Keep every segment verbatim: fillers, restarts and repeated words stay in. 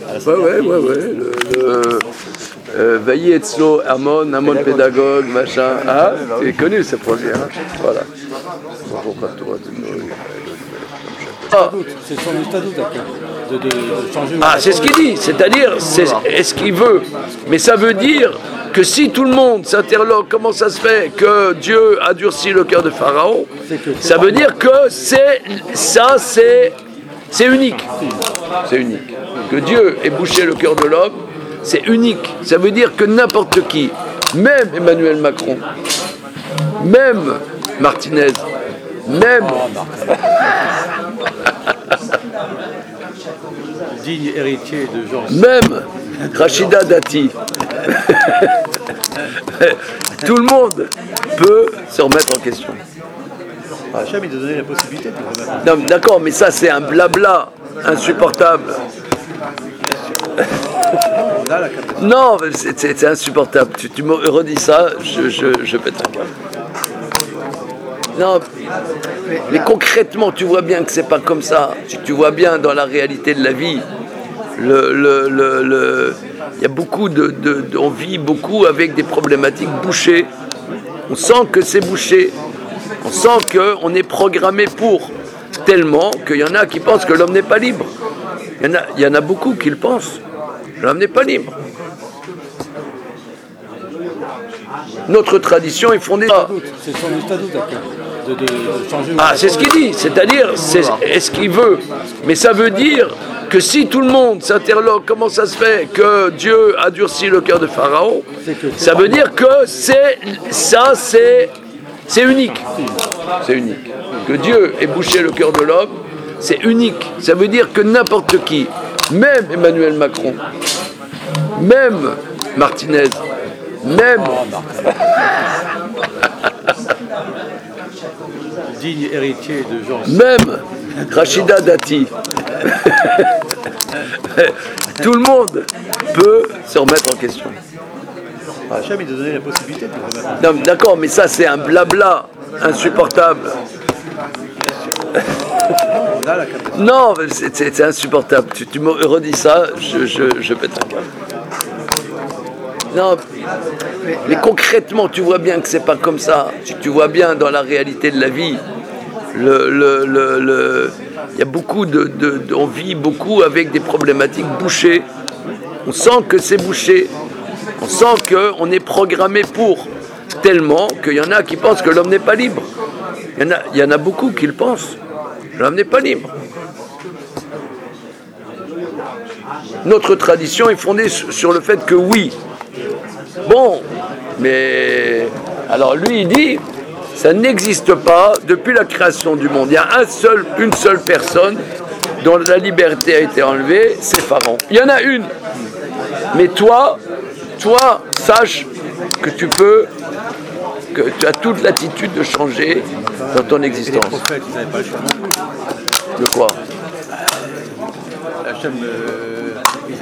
Ouais, ouais, ouais, ouais. Le, le, euh, Vaillé Etzlo, Hermon, Hermon pédagogue, machin. Ah, tu es connu ce projet, hein. Voilà. Ah. C'est son statut de, de, de changer. Ah, c'est ce qu'il dit, c'est-à-dire, c'est est-ce qu'il veut. Mais ça veut dire que si tout le monde s'interroge comment ça se fait que Dieu a durci le cœur de Pharaon, ça veut dire que c'est ça, c'est c'est unique. C'est unique. Que Dieu ait bouché le cœur de l'homme, c'est unique. Ça veut dire que n'importe qui, même Emmanuel Macron, même Martinez, même digne héritier de Jean. Même Rachida Dati, tout le monde peut se remettre en question. Hachem, il a donné la possibilité de le remettre. Non, d'accord, mais ça c'est un blabla insupportable. Non, c'est, c'est, c'est insupportable. Tu, tu me redis ça, je, je, je pète un câble. Non, mais concrètement, tu vois bien que c'est pas comme ça. Tu, tu vois bien dans la réalité de la vie. Le, le, le, le, il y a beaucoup de, de, de, on vit beaucoup avec des problématiques bouchées. On sent que c'est bouché. On sent qu'on est programmé pour. Tellement qu'il y en a qui pensent que l'homme n'est pas libre. Il y en a, il y en a beaucoup qui le pensent. L'homme n'est pas libre. Notre tradition est fondée. C'est son statut de, de, de changer. Ah, c'est ce qu'il dit, c'est-à-dire, c'est est-ce qu'il veut. Mais ça veut dire que si tout le monde s'interroge comment ça se fait que Dieu a durci le cœur de Pharaon, ça veut dire que c'est ça, c'est c'est unique. C'est unique. Que Dieu ait bouché le cœur de l'homme, c'est unique. Ça veut dire que n'importe qui, même Emmanuel Macron, même Martinez, même digne héritier de Jean. Même Rachida Dati, tout le monde peut se remettre en question. Hachem, il a donné la possibilité de le remettre. Non, d'accord, mais ça c'est un blabla insupportable. Non, c'est, c'est, c'est insupportable. Tu, tu me redis ça, je, je, je pète un câble. Non, mais concrètement, tu vois bien que c'est pas comme ça. Tu, tu vois bien dans la réalité de la vie. Le, le, le, le, il y a beaucoup de, de, de, on vit beaucoup avec des problématiques bouchées. On sent que c'est bouché. On sent qu'on est programmé pour. Tellement qu'il y en a qui pensent que l'homme n'est pas libre. Il y en a, il y en a beaucoup qui le pensent. L'homme n'est pas libre. Notre tradition est fondée sur le fait que oui. Bon, mais alors lui il dit, ça n'existe pas depuis la création du monde. Il y a un seul, une seule personne dont la liberté a été enlevée, c'est Pharaon. Il y en a une. Mais toi, toi, sache que tu peux, que tu as toute l'attitude de changer dans ton existence. Et les prophètes, ils n'avaient pas le choix. De quoi? Hachem, euh,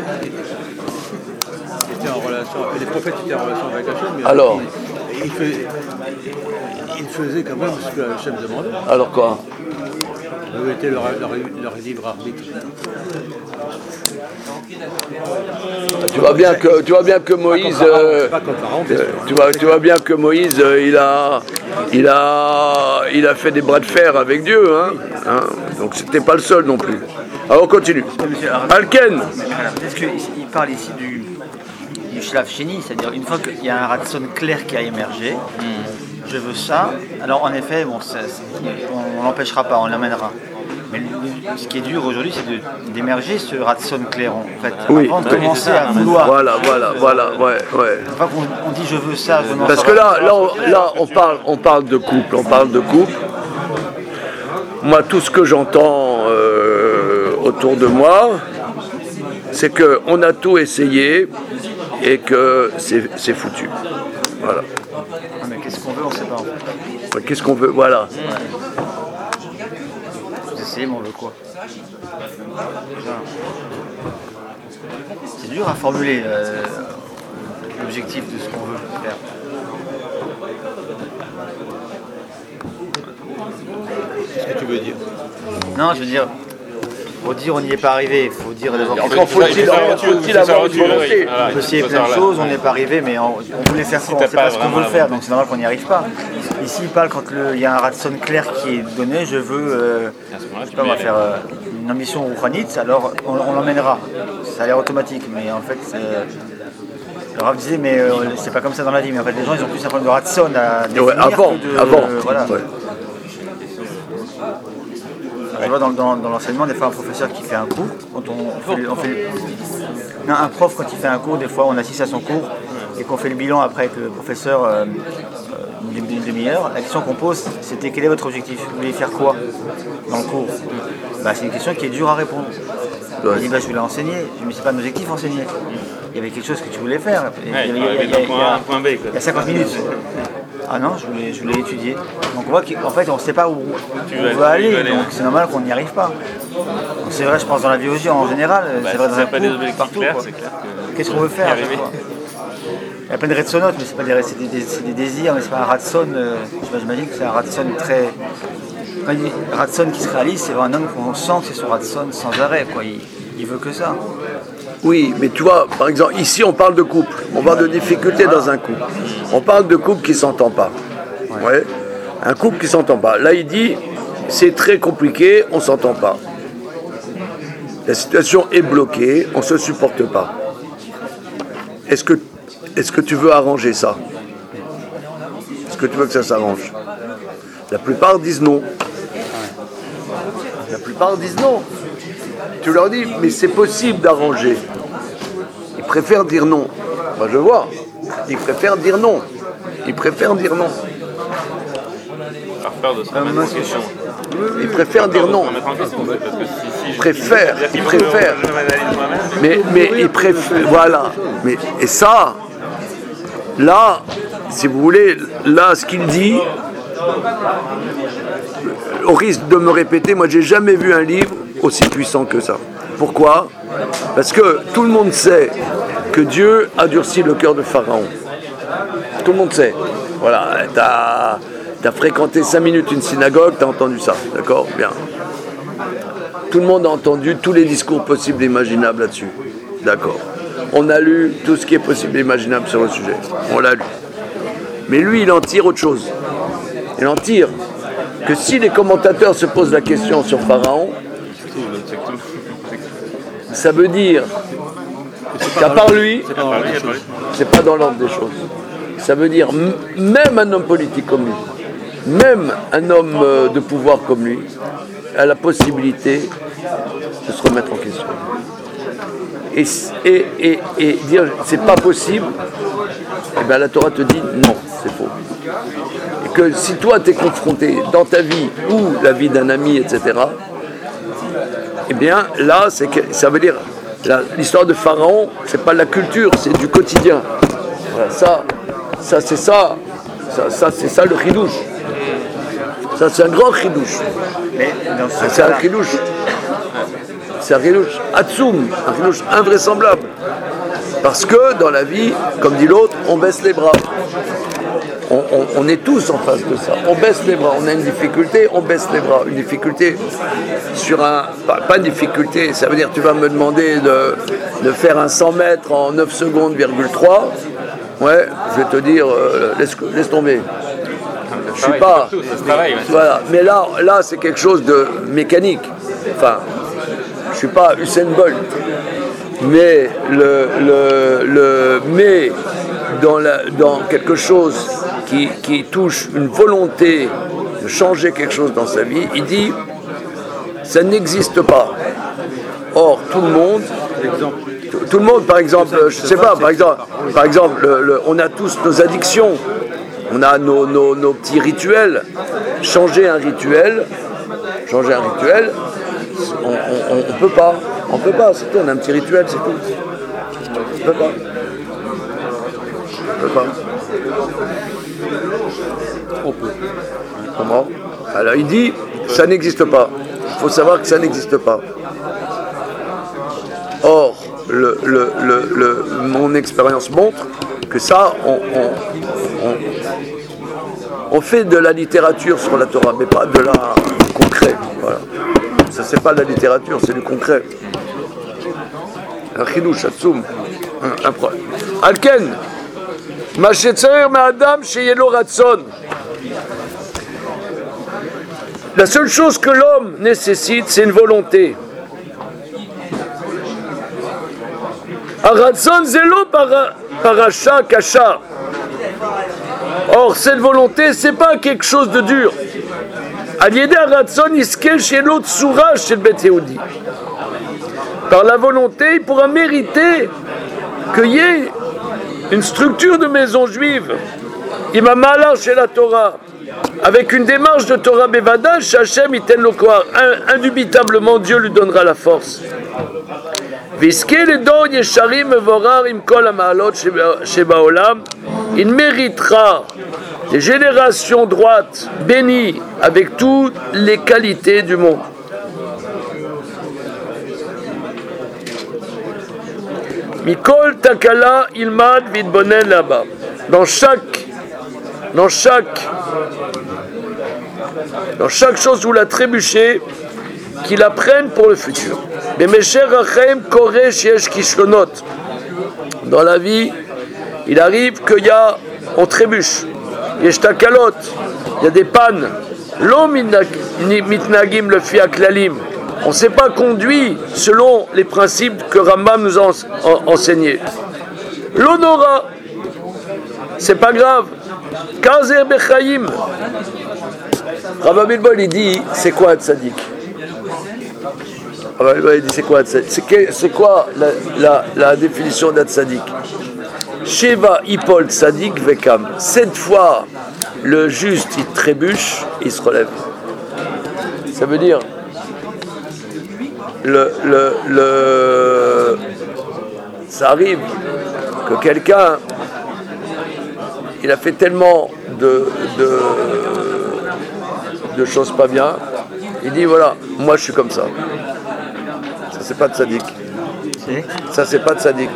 était en relation, les prophètes étaient en relation avec Hachem, mais alors, il, il, faisait, il faisait quand même ce que Hachem demandait. Alors quoi? Où était leur, leur, leur libre arbitre? Tu vois bien que tu vois bien que Moïse, euh, euh, tu vois tu vois bien que Moïse, euh, il a il a il a fait des bras de fer avec Dieu, hein, hein donc c'était pas le seul non plus. Alors on continue. Alken. Est-ce qu'il parle ici du du shlav sheni, c'est-à-dire une fois qu'il y a un ratson clair qui a émergé, mm. je veux ça. Alors en effet, bon, ça, on, on l'empêchera pas, on l'amènera. Mais le, ce qui est dur aujourd'hui, c'est de, d'émerger ce ratson clair, en fait, oui, avant de oui. commencer à vouloir. Voilà, voilà, voilà, ouais, ouais. Une fois qu'on on dit je veux ça, je veux Parce que là, là, on, là, on parle, on parle de couple, on parle de couple. Moi, tout ce que j'entends euh, autour de moi, c'est que on a tout essayé et que c'est, c'est foutu. Voilà. Mais qu'est-ce qu'on veut, on ne sait pas. En fait. Qu'est-ce qu'on veut, voilà. Ouais. Mais on veut quoi? C'est dur à formuler euh, l'objectif de ce qu'on veut faire. Qu'est-ce que tu veux dire? Non, je veux dire, Pour dire on n'y est pas arrivé, il faut dire d'abord Encore faut-il avoir une volonté. On peut essayer plein de choses, on n'est pas arrivé, mais on, on voulait faire quoi, on ne sait pas ce qu'on veut faire, donc c'est normal qu'on n'y arrive pas. Ici, il parle quand il y a un ratson clair qui est donné, je veux, euh, je sais pas, on va faire euh, une ambition rouhanite, alors on, on l'emmènera. Ça a l'air automatique, mais en fait, euh, le Rav disait, mais euh, c'est pas comme ça dans la vie, mais en fait, les gens, ils ont plus un problème de ratson à définir ouais, avant, que de... avant. Euh, voilà. Ouais. Je vois dans, dans, dans l'enseignement, des fois, un professeur qui fait un cours, quand on fait, on fait non, un prof, quand il fait un cours, des fois, on assiste à son cours et qu'on fait le bilan après avec le professeur euh, une, une demi-heure. La question qu'on pose, c'était quel est votre objectif? Vous voulez faire quoi dans le cours? Bah, c'est une question qui est dure à répondre. Ouais. Il dit, bah, je voulais enseigner. Je me dis, c'est pas un objectif, enseigner. Il y avait quelque chose que tu voulais faire. Ouais, il y, il, y a, il, y a, il, y a, point B, il y a cinquante minutes. Ah non, je voulais, je voulais étudier. Donc on voit qu'en fait, on ne sait pas où, où on veut aller, aller, donc c'est normal qu'on n'y arrive pas. C'est vrai, je pense, dans la biologie en général, bah, c'est vrai dans un cours, partout. Clair, clair que Qu'est-ce qu'on veut faire? Il y a plein de ratsonotes, mais c'est pas des, c'est des, c'est des désirs, mais c'est pas un ratson. Euh, j'imagine que c'est un ratson très... Quand il dit ratson qui se réalise, c'est un homme qu'on sent que c'est son ratson sans arrêt, quoi. Il, il veut que ça. Oui, mais tu vois, par exemple, ici on parle de couple, on parle de difficultés dans un couple. On parle de couple qui ne s'entend pas. Ouais. Un couple qui ne s'entend pas. Là, il dit, c'est très compliqué, on ne s'entend pas. La situation est bloquée, on ne se supporte pas. Est-ce que, est-ce que tu veux arranger ça? Est-ce que tu veux que ça s'arrange? La plupart disent non. La plupart disent non. Tu leur dis, mais c'est possible d'arranger. Ils préfèrent dire non. Moi, je vois. Ils préfèrent dire non. Ils préfèrent dire non. Par peur de se remettre en question. Ils préfèrent dire non. Ils préfèrent. Ils préfèrent. Mais, mais ils préfèrent. Voilà. Mais, et ça, là, si vous voulez, là, ce qu'il dit, au risque de me répéter, moi, j'ai jamais vu un livre aussi puissant que ça. Pourquoi? Parce que tout le monde sait que Dieu a durci le cœur de Pharaon. Tout le monde sait. Voilà, t'as, t'as fréquenté cinq minutes une synagogue, t'as entendu ça, d'accord? Bien. Tout le monde a entendu tous les discours possibles et imaginables là-dessus. D'accord. On a lu tout ce qui est possible et imaginable sur le sujet. On l'a lu. Mais lui, il en tire autre chose. Il en tire que si les commentateurs se posent la question sur Pharaon, ça veut dire qu'à part lui, c'est pas dans l'ordre des choses. Ça veut dire m- même un homme politique comme lui, même un homme euh, de pouvoir comme lui, a la possibilité de se remettre en question. Et, et, et, et dire c'est pas possible, et bien la Torah te dit non, c'est faux. Et que si toi tu es confronté dans ta vie ou la vie d'un ami, et cetera, eh bien là, c'est que, ça veut dire, la, l'histoire de Pharaon, c'est pas de la culture, c'est du quotidien. Voilà, ça, ça c'est ça, ça, ça c'est ça le chidouche. Ça c'est un grand chidouche. C'est un chidouche. C'est un chidouche atsoum, un chidouche invraisemblable. Parce que dans la vie, comme dit l'autre, on baisse les bras. On, on, on est tous en face de ça. On baisse les bras. On a une difficulté, on baisse les bras. Une difficulté sur un... Pas, pas une difficulté, ça veut dire tu vas me demander de, de faire un cent mètres en neuf secondes, virgule trois. Ouais, je vais te dire, euh, laisse, laisse tomber. Je suis pas... Voilà. Mais là, là, c'est quelque chose de mécanique. Enfin, je suis pas Usain Bolt. Mais le... le, le mais dans, la, dans quelque chose qui, qui touche une volonté de changer quelque chose dans sa vie, il dit ça n'existe pas. Or, tout le monde, tout, tout le monde, par exemple, je sais pas, par exemple, par exemple le, le, on a tous nos addictions, on a nos, nos, nos petits rituels. Changer un rituel, changer un rituel, on ne peut pas, on peut pas, c'est tout, on a un petit rituel, c'est tout. On peut pas. On peut pas. On peut. Comment? Alors il dit, ça n'existe pas. Il faut savoir que ça n'existe pas. Or, le, le, le, le, mon expérience montre que ça, on, on, on, on fait de la littérature sur la Torah, mais pas de la concret. Voilà. Ça, c'est pas de la littérature, c'est du concret. Un chidouche, atzoum. Un problème. Alken, ma chetzer ma'adam sheyelo ratson. La seule chose que l'homme nécessite, c'est une volonté. Aratson zelo paracha kasha. Or, cette volonté, c'est pas quelque chose de dur. Aliédé Aratson iskel chez l'autre sourage chez le Bet Yehudi. Par la volonté, il pourra mériter qu'il y ait une structure de maison juive. Imamala chez la Torah. Avec une démarche de Torah Bevada, Shachem iten lo koar. Indubitablement, Dieu lui donnera la force. Il méritera des générations droites, bénies, avec toutes les qualités du monde. Mikol takala ilmad vidbonen là-bas. Dans chaque, dans chaque, dans chaque chose où il a trébuché, qu'il apprenne pour le futur. Dans la vie, il arrive qu'il y a, on trébuche, il y a shtakalot, il y a des pannes. L'homme mitnagim le fiaklalim. On ne s'est pas conduit selon les principes que Rambam nous a enseignés. L'honora, c'est pas grave. Kazer bechayim. Rambam Bilbol, il dit, c'est quoi un tzaddik? Rambam Bilbol, il dit, c'est quoi un tzaddik? C'est, c'est quoi la, la, la définition d'un tzaddik? Sheva Ipol Tzadik Vekam. Cette fois, le juste, il trébuche, il se relève. Ça veut dire, le, le, le, ça arrive que quelqu'un, il a fait tellement de, de, de choses pas bien, il dit voilà, moi je suis comme ça. Ça c'est pas tzaddik. Ça c'est pas tzaddik.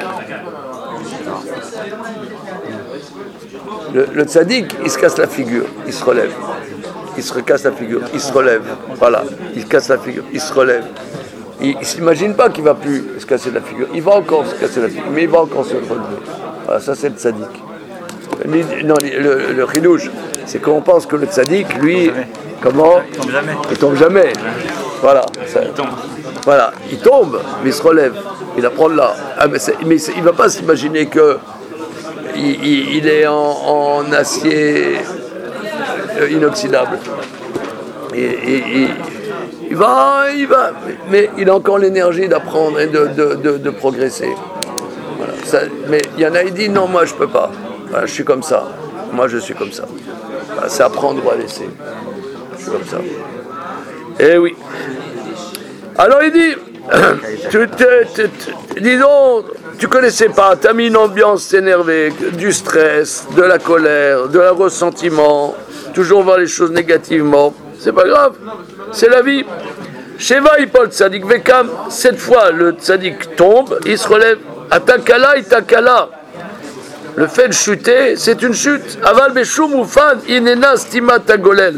Le, le tzaddik, il se casse la figure, il se relève. Il se recasse la figure, il se relève. Voilà, il casse la figure, il se relève. Il ne s'imagine pas qu'il ne va plus se casser la figure. Il va encore se casser la figure, mais il va encore se relever. Voilà, ça c'est le tzaddik. Non, le, le chidouche, c'est qu'on pense que le tzaddik, lui, comment? Il tombe jamais. Il tombe jamais. Voilà. Ça, Il tombe. Voilà, il tombe, mais il se relève. Il apprend de là. Ah, mais, mais il ne va pas s'imaginer que il, il, il est en, en acier inoxydable. Et, et, et, il va, il va, mais il a encore l'énergie d'apprendre et de, de, de, de progresser. Voilà. Ça, mais il y en a qui disent non, moi je peux pas. Voilà, je suis comme ça. Moi je suis comme ça. Voilà, c'est apprendre ou à laisser. Je suis comme ça. Eh oui. Alors il dit, tu, te, te, te, dis donc, tu connaissais pas, tu as mis une ambiance énervée, du stress, de la colère, de la ressentiment, toujours voir les choses négativement. C'est pas grave, c'est la vie. Sheva Ipol Tzadik Vekam, cette fois le Tzadik tombe, il se relève. Atakala, Itakala. Le fait de chuter, c'est une chute. Aval Beshum Ufan, Inena Stimat Agolel.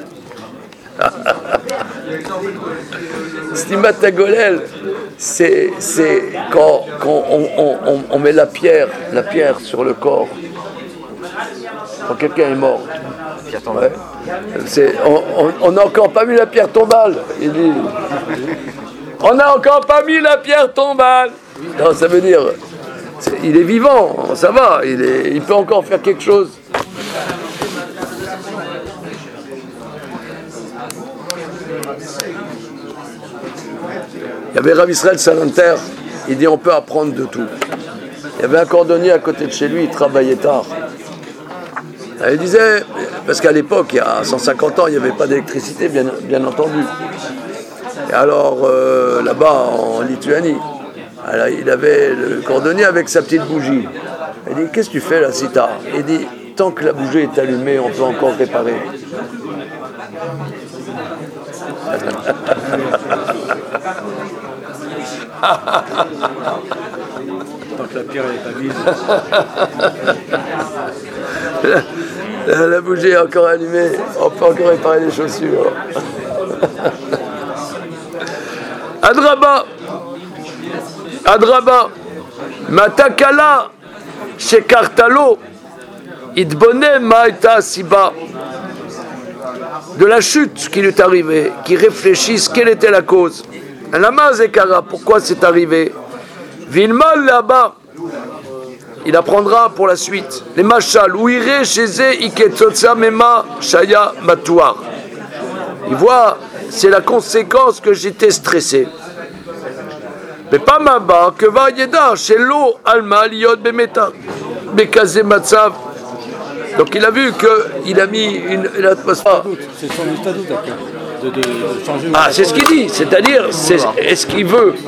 Stimat Agolel, c'est, c'est quand, quand on, on, on, on met la pierre, la pierre sur le corps. Quand quelqu'un est mort. Ouais. C'est, on n'a encore pas mis la pierre tombale. Il dit, on n'a encore pas mis la pierre tombale. Non, ça veut dire, c'est, il est vivant, ça va, il, est, il peut encore faire quelque chose. Il y avait Rav Israël Salanter, il dit on peut apprendre de tout. Il y avait un cordonnier à côté de chez lui, il travaillait tard. Il disait, parce qu'à l'époque, il y a cent cinquante ans, il n'y avait pas d'électricité, bien, bien entendu. Et alors, euh, là-bas, en Lituanie, alors, il avait le cordonnier avec sa petite bougie. Il dit, qu'est-ce que tu fais là si tard? Il dit, tant que la bougie est allumée, on peut encore réparer. Tant que la pierre n'est pas mise. La, la bougie est encore allumée, on peut encore réparer les chaussures. Adraba, Adraba, Matakala, Shekartalo, Idbone Maïta Siba. De la chute qui lui est arrivée, qui réfléchissent quelle était la cause. Lama Zekara, pourquoi c'est arrivé? Vilmal là-bas, il apprendra pour la suite. Les machal, où irait chez eux, Iketotsa Mema Shaya Matouar. Il voit, c'est la conséquence que j'étais stressé. Mais pas Maba, que va Yeda, chez l'eau, Alma, Liot, Bemeta, Bekaze Matsav. Donc il a vu qu'il a mis une, une atmosphère. C'est son état d'août, de, de, de changer. Ah, c'est ce qu'il dit, c'est-à-dire, c'est, est-ce qu'il veut